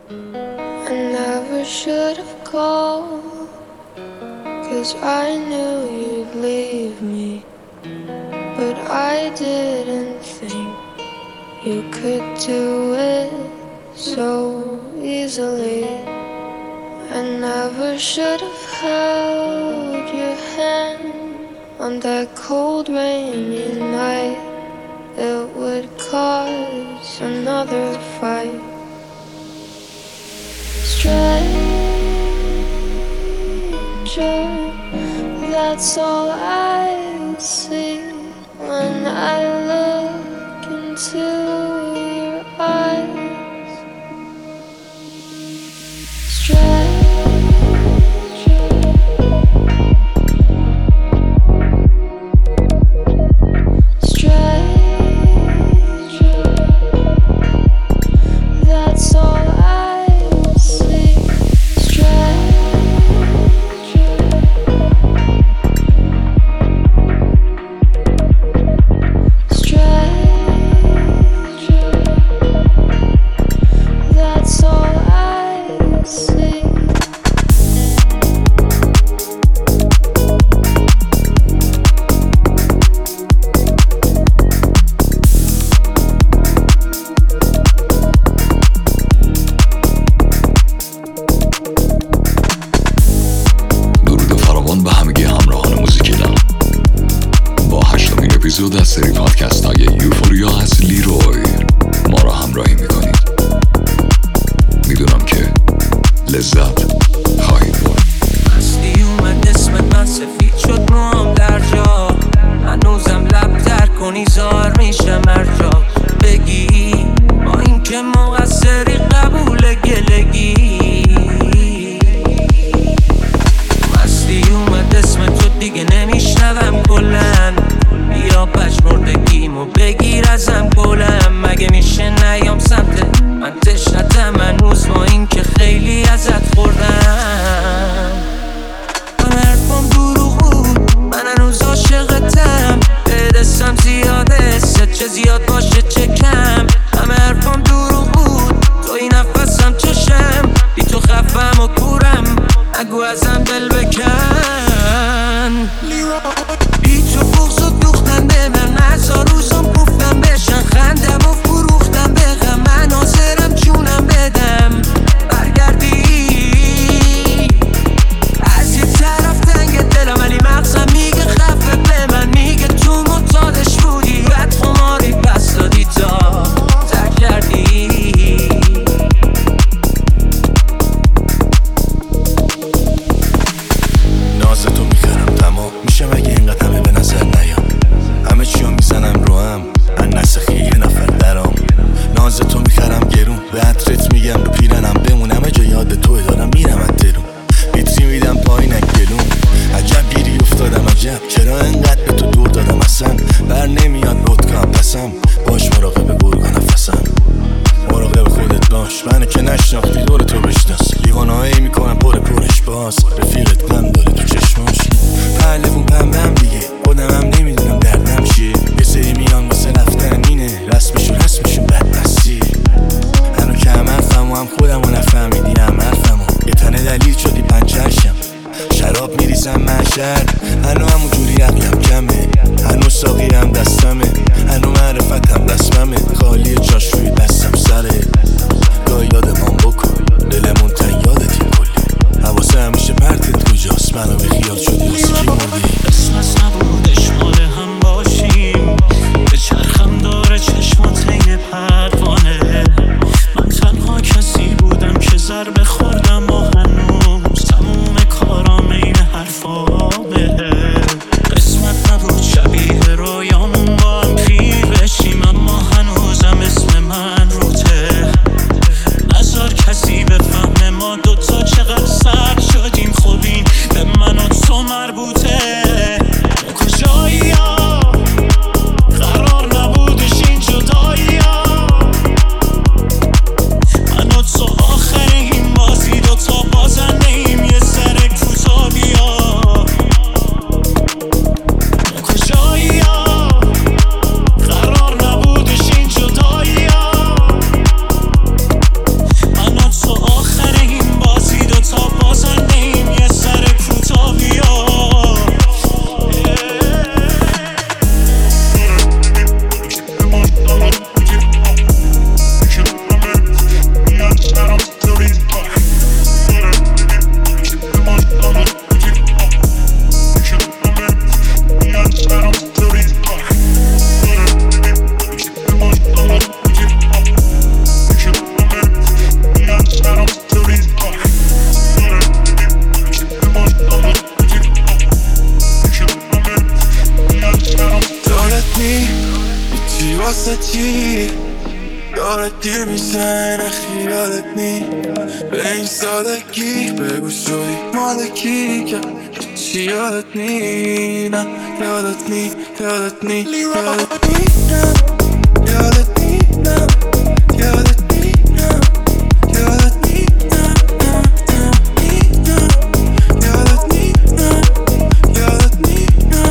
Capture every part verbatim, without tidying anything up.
I never should have called, 'cause I knew you'd leave me. But I didn't think you could do it so easily. I never should have held your hand on that cold rainy night. It would cause another fight. Stranger, that's all I see when I look into your eyes. Stranger, stranger, that's all I see. Stranger, stranger, that's all I see. درود فراوان به همگی همراهان موزیکیدم. با هشتمین اپیزود از سری پادکست های یوفوریا از لیروی ما را همراهی میکنید. میدونم که لذت خواهید برد. مستی اومد اسمت من سفید شد موام در جا، هنوزم لب تر کنی زار میشم هر جا بگی با این که مقصری قبول گلگی. مستی اومد اسمت تو دیگه نمیشنوم کلن، بیا پشمردگیمو بگیر ازم گلم. مگه میشه نیام سمت من تشنتم هنوز با این که خیلی ازت خوردم. من حرفم دروغ بود، من هنوز عاشقتم، بدستم زیاده ست چه زیاد باشه چه کم. همه حرفم دروغ بود، تو این نفسم چشم، بی تو خفم و کورم، نگو ازم دل بکن. بی تو بغض و دوختن به من، نزا روزم گفتم بشن، خندم و فروختم به غم، من حاضرم جونم بدم برگردی. از یه طرف تنگ دلم ولی مغزم میگه خفه به من، میگه تو معتادش بودی، بد خماری پس دادی تا ترک کردی. نازتو میخرم تمام میشه مگه اینقدر همه به نظر نیام، همه چیو میزنم رو هم ان نسخی یه نفر درام. نازتو میخرم گرون به عطرت میگم رو پیرنم بمون، همه جا یاد توی دارم میرم از درون، بیتری میدم پایین گلون. عجب گیری افتادم عجب، چرا انقدر به تو دور دادم اصلا بر نمیاد رد کنم پسم. باش مراقب گرگا نفسم، مراقب خودت باش، منو که نشناختی دور تو بشناس. لیوانهایی میکنم پر پرش باز، رفیقت غم داره تو چشماش. پهلوون پنبم دیگه خودمم نمیدونم دردم چیه، یه سری میان واسه رفتن اینه، رسمشون رسمشون بدبستی. هنو که هم حرفم و هم خودم و نفهمیدی هم حرفم و یه تنه دلیل شدی پنچرشم. شراب میریزم محشر، هنو همون جوری عقلم کمه، هنو ساقی هم دستمه، هنو معرفتم رسممه، خالی جاش روی دستم سره. گاهی یادمان بکن دلمون تن یادتی کلی، حواسه همیشه پرتت کجاست، میزنه خیالت نی به این سادگی بگو شدی مالکی که چی یادت نی نه یادت نی یادت نی یادت نی نه یادت نی نه یادت نی نه یادت نی نه یادت نی نه یادت نی نه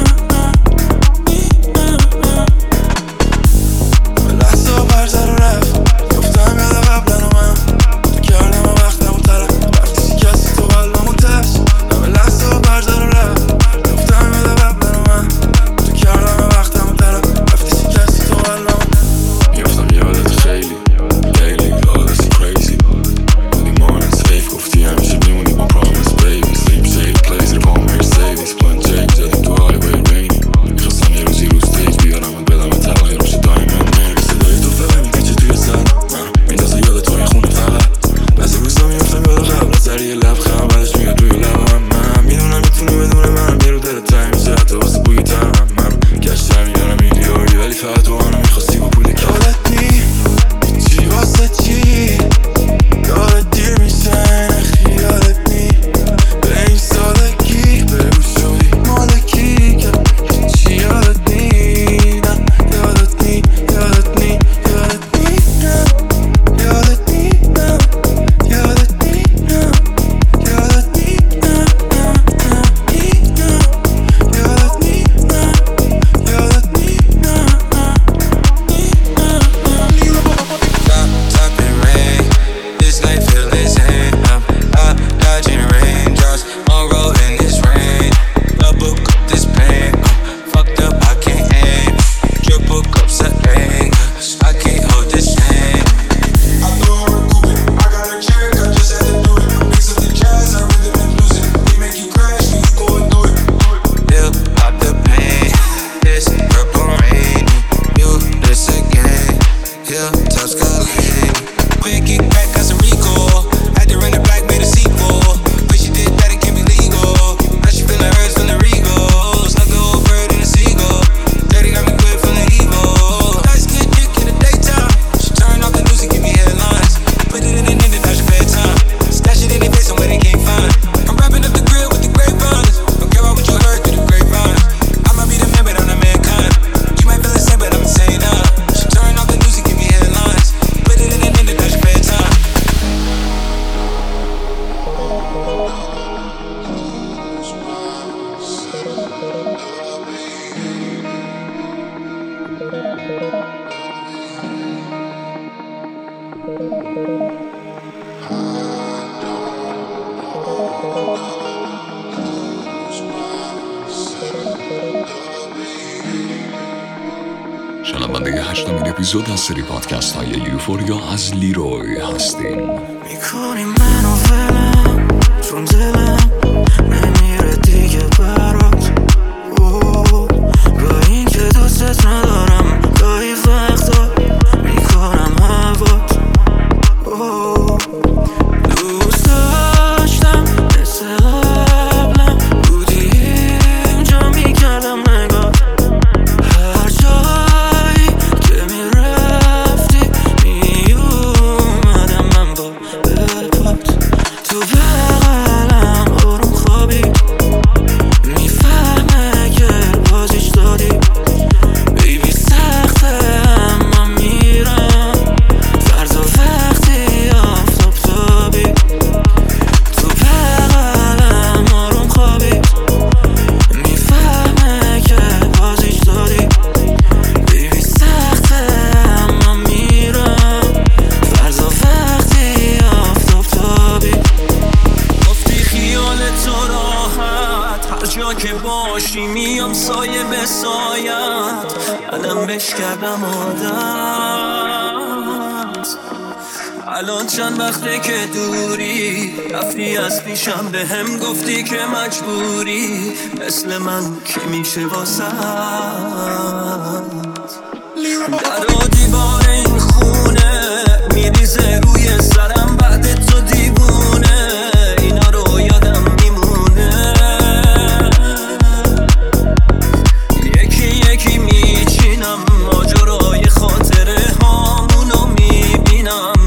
لحظه و برزر و رفت گفتم یاد قبلن و من تو کردم و وقتم و طرف رفتی شکستی تو قلبم و ترس همه لحظه و برزر و رفت گفتم یاد قبلن و من تو کردم و وقتم و طرف رفتی شکستی تو قلبم میفتم یادت خیلی خیلی یادت crazy بودی مانت حیف گفتی همیشه میمونی با promise baby sleep safe plays it upon Mercedes plan change زدیم تو highway rainy میخواستم یه روزی روز تیج بیارم بدم تلقی روش دایمن مرگ صدای تو فقط میپیچه توی سر من میندازه یاد توی خونه فقط بعضی روزا میفتم یاد قبل سر یه لبخند بعدش میاد روی لبم من میدونم میتونی بدون من یه رو دلت تنگ میشه حتی واسه بوی تنم من گشتم میارم میلیاردی ولی فقط تو منو میخواستی با پول کم یادت نی چی واسه چی یادت دیر میزنه خیالت نی به این سادگی بگو شدی مالکی که چی یادت نی نه یادت نی یادت نی یادت نی نه یادت نی نه یادت نی نه یادت نی نه یادت نی نه یادت نی نه Stop, stop and rain. This life feel insane. I'm out dodging raindrops on road in this rain. Double cup this pain. I'm fucked up, I can't aim. Triple cups of anger. I can't hold this pain. I thought I would coupe it. I got a check, I just had to do it. Mix up the jazz, I really been losing. We make you crash, you go and do it. Feel pop the pain. This purple rain. You this again. Hill top skyline. Quick kick back, got some recall. Had to run it back, made a sequel. But she did that, it can't be legal. Now she feeling hers from the Regal. Snuck a whole bird in a seagull. Daddy got me quit feeling evil. Nice kid, chick in the daytime. She turn off the news and give me headlines. Put it in the end, that's your bedtime. Stash it in their face, somewhere they can't find. I'm wrapping up the grill with the grapevines. Don't care about what you heard through the grapevine. I might be the man, but I'm not mankind. You might feel the same, but I'm insane now. She turn off the news and give me headlines. Put it in the end, that's your bedtime. شنونده هشتمین اپیزود از سری پادکست های یوفوریا از لیروی هستیم. میکنی منو ولم چون دلم نمیره دیگه برات اوه. با این که دوستت ندارم گاهی وقتا میکنم هوات اوه. دوست داشتم مثل قبلم بودی اینجا میکردم نگاه هر جایی که میرفتی میومدم من با بپات تو بغلم آروم خوابی میفهمه که بازیش دادی بیبی سخته اما میرم فردا وقتی آفتاب تابی تو بغلم آروم خوابی میفهمه که بازیش دادی بیبی سخته اما میرم فردا وقتی آفتاب تابی گفتی خیال تو راحت هر جا که باشی میام سایه به سایت الان بش کردم عادت الان چند وقته که دوری رفتی از پیشم به هم گفتی که مجبوری مثل من که میشه واسه در و دیوار این خونه میریزه روی سرم بعد تو دیوونه اینا رو یادم میمونه یکی یکی میچینم ماجرای خاطره هامونو میبینم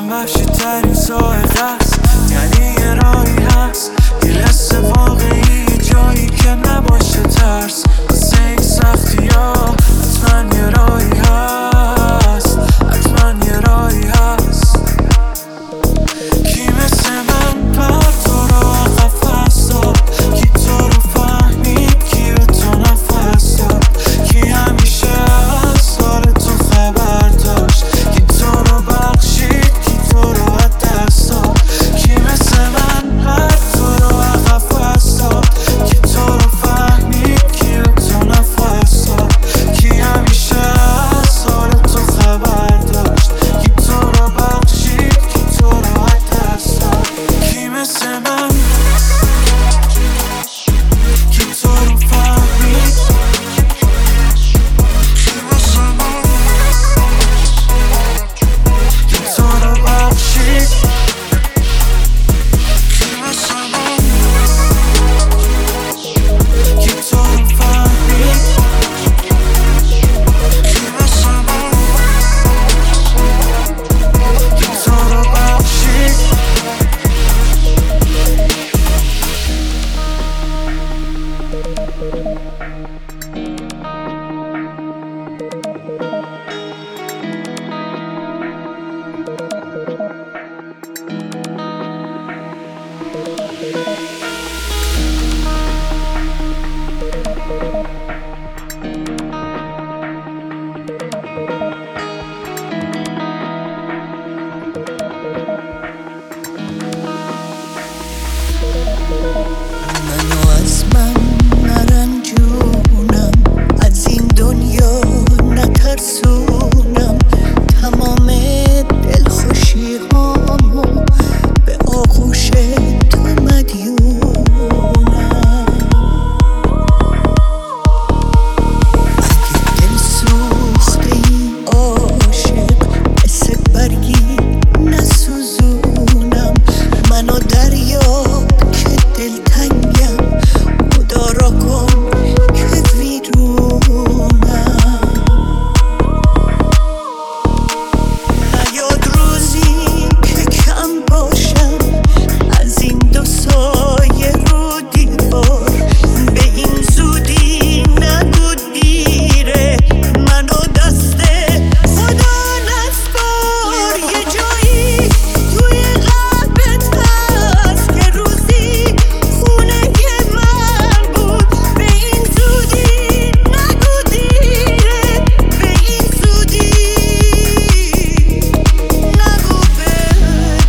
دلم وحشی ترین ساعت است، یعنی یه راهی هست، یه حس واقعی، جایی که نباشه ترس واسه این سختی ها. حتما یه راهی هست، حتما یه راهی هست. کی مثل من بر تو رو عقب فرستاد، کی تو رو فهمید، کی به تو نفس داد، کی همیشه از حال تو خبر داشت، کی تو رو بخشید، کی تو رو از دست داد. کی مثل من بر تو رو عقب فرستاد، کی تو رو فهمید، کی به تو نفس داد، کی همیشه از حال تو خبر داشت، کی تو رو بخشید، کی تو رو از دست داد. کی مثل من، کی تو رو فهمید، کی مثل من، کی تو رو بخشید، کی مثل من، کی تو رو فهمید، کی مثل من، کی تو رو بخشید. منو از من نرنجونم، از این دنیا نترسونم، تمام دلخوشی هامو به آغوش تو مدیونم. اگه دل سوخته ای عاشق، مثل برگی نسوزونم، منو دریاب که دلتنگم، مدارا کن که ویرونم. نیاد روزی که کم باشم از این دو سایه رو دیوار، به این زودی نگو دیره، منو دست خدا نسپار. یه جایی توی قلبت هست که روزی خونه من بود، به این زودی نگو دیره، به این زودی نگو بدرود.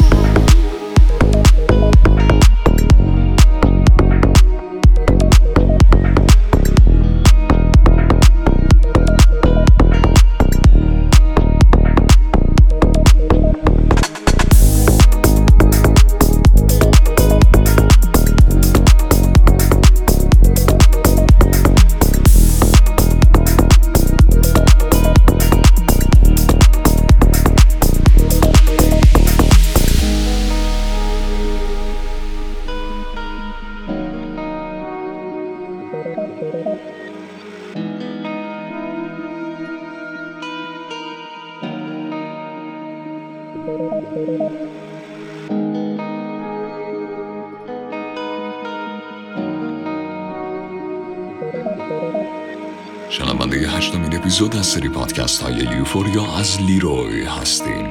شنونده هشتمین اپیزود از سری پادکست های یوفوریا از لیروی هستین.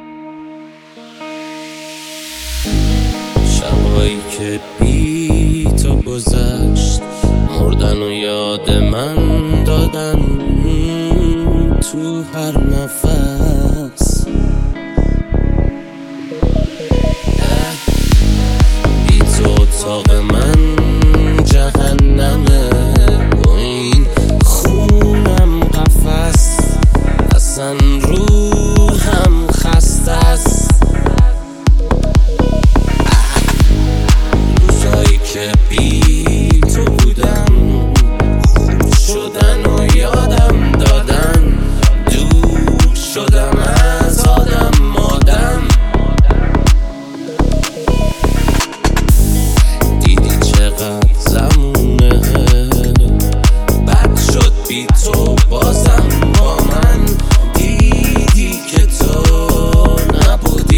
شبایی که بی تو گذشت، مردن و یاد من دادن تو هر نفس. بی تو اتاق من جهنمه، و این خونم قفس، اصلا روحم خسته است. روزایی که بی تو بودم خوب شدن و یادم دادن، دور شدم از آدم مادم. دیدی چقدر زمونه بد شد بی تو، بازم با من دیدی که تو نبودی.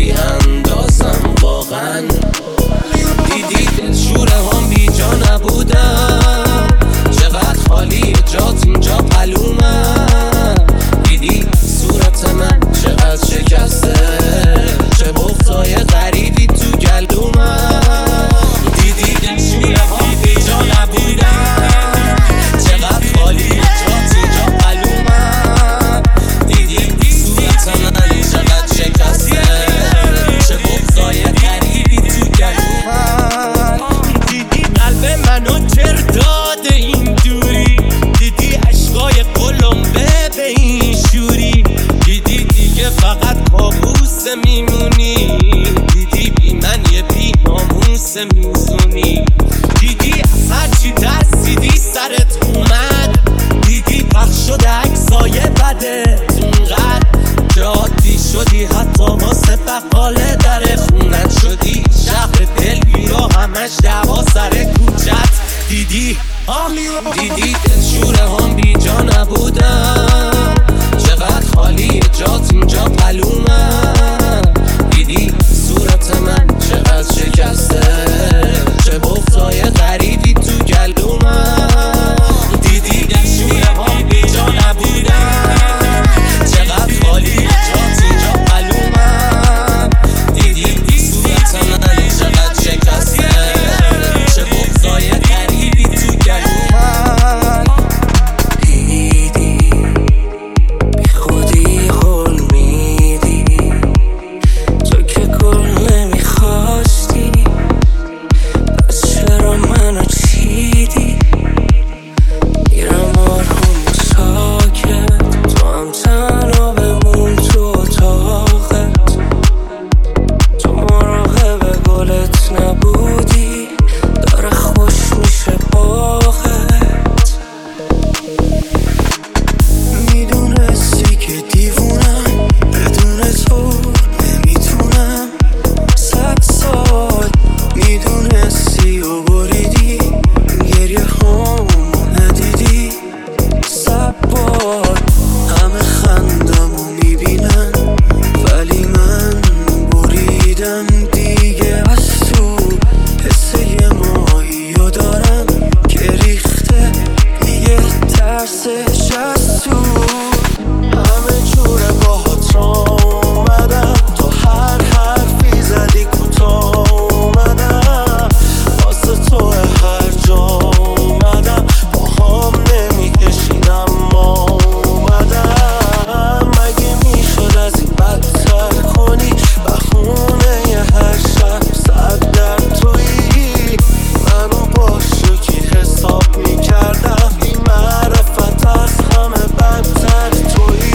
بده اینقدر که عادی شدی حتی واسه بقال در خونت شدی شهر دل بیرا همش دعوا سر کوچت دیدی دیدی دلشوره هم بی جا نبودم چقدر خالی جات اینجا پلومم دیدی صورت من چقدر شکسته چه بغضای غریبی تو گلومم دیدی دلشوره هم بی جا نبودم چقدر خالی جات اینجا پلومم دیدی صورت من چقدر شکسته چه بغضای غریبی تو گلومم دیدی بی خودی غل میدی تو که گل نمیخواستی پس چرا منو چیدی میرم آروم و ساکت تو هم تنها بمون تو اتاقت تو مراقب گلت نبودی داره خوش میشه باغت میدونستی که دیوونم بدون تو نمیتونم صد سال میدونستی و بریدی گریه هامو ندیدی صد بار همه خندمو میبینن ولی من بریدم دیگه از تو حس یه ماهیو دارم که ریخته دیگه ترسش از تو همه جوره باهات اومدم تو هر حرفی زدی کوتاه اومدم واسه تو هر جا اومدم با هم نمیکشیدم ما اومدم مگه میشد از این بدتر کنی بخونه یه هر شب صد در تویی منو با شوکی حساب میکردم این معرفت از همه بدتر تویی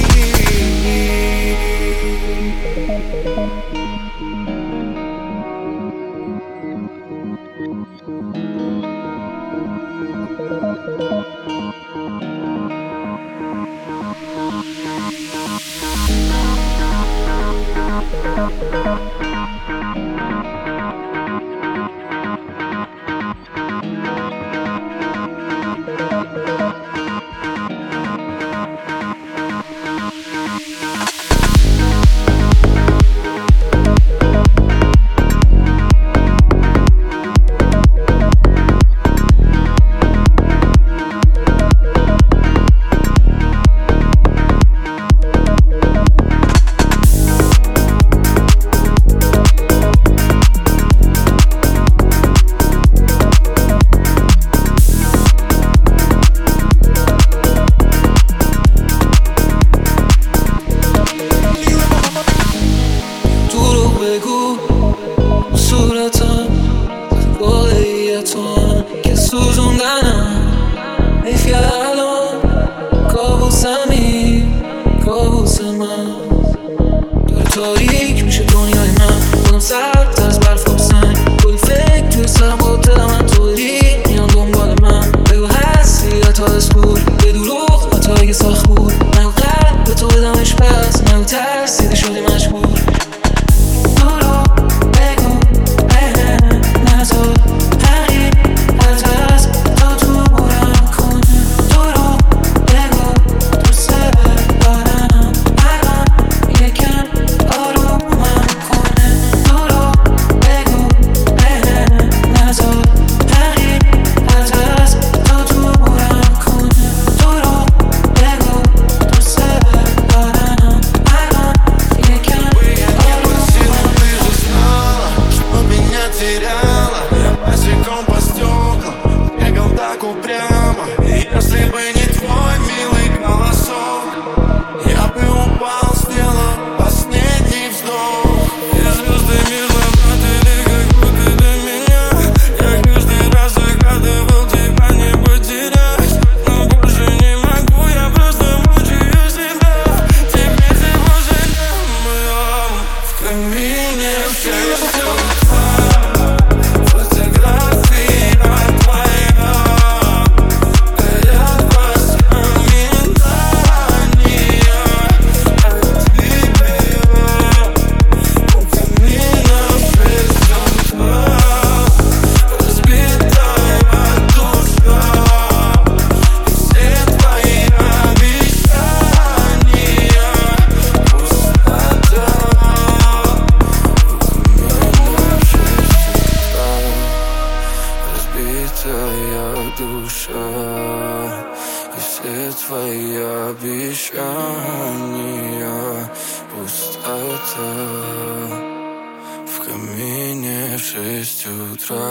обещания, пустота. В камине в шесть утра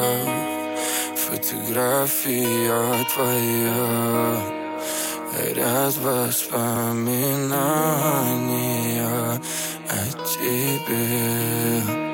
фотография твоя, ряд воспоминаний о тебе.